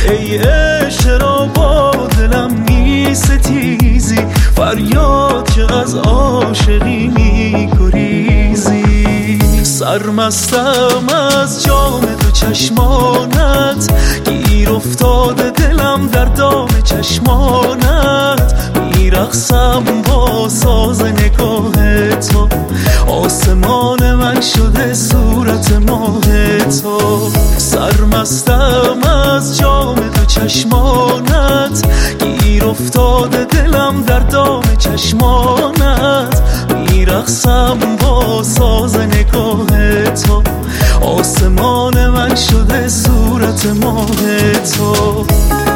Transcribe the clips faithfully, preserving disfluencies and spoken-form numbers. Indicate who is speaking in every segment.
Speaker 1: ای عشق چرا با دلم می ستیزی، فریاد که از عاشقی می گریزی. سرمستم از جام تو چشمانت، گیر افتاده دلم در دام چشمانت. میرقصم با ساز نگاه تو، آسمان من شده صورت ماه تو. سرمستم از جام تو چشمانت، گیر افتاده دلم در دام چشمانت. میرقصم با ساز نگاه تو، آسمان من شده صورت ماه تو.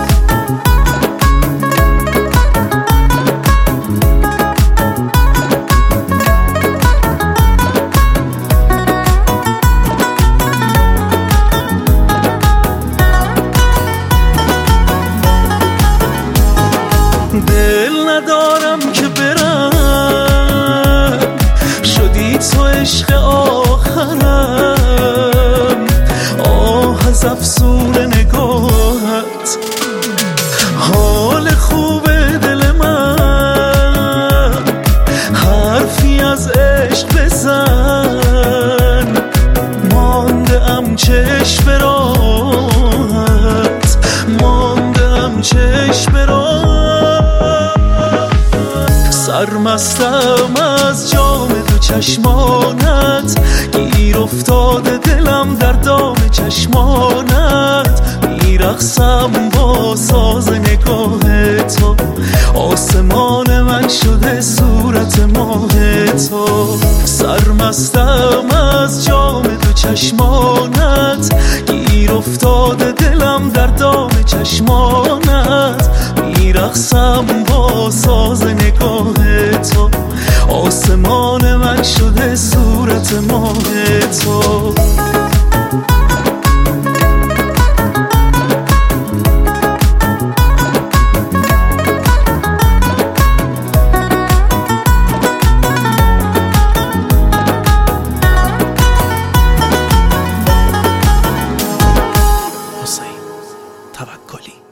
Speaker 1: دل ندارم که برم، شدی تو عشق آخرم. آه از افسون نگاهت، حال خوب دل من. حرفی از عشق بزن، مانده ام چشم به راهت، مانده ام چشم به راهت. سرمستم از جام تو چشمانت، گیر افتاده دلم در دام چشمانت. میرقصم با ساز نگاه تو، آسمان من شده صورت ماه تو. سرمستم از جام تو چشمانت، گیر افتاده دلم در دام چشمانت. میرقصم با ساز نگاه تو، آسمان من شده صورت ماه تو. حسین توکلی.